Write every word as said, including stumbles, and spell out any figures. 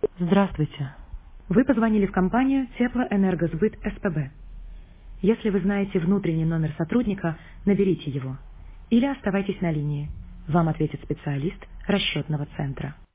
Здравствуйте. Вы позвонили в компанию Теплоэнергосбыт СПБ. Если вы знаете внутренний номер сотрудника, наберите его. Или оставайтесь на линии. Вам ответит специалист расчетного центра.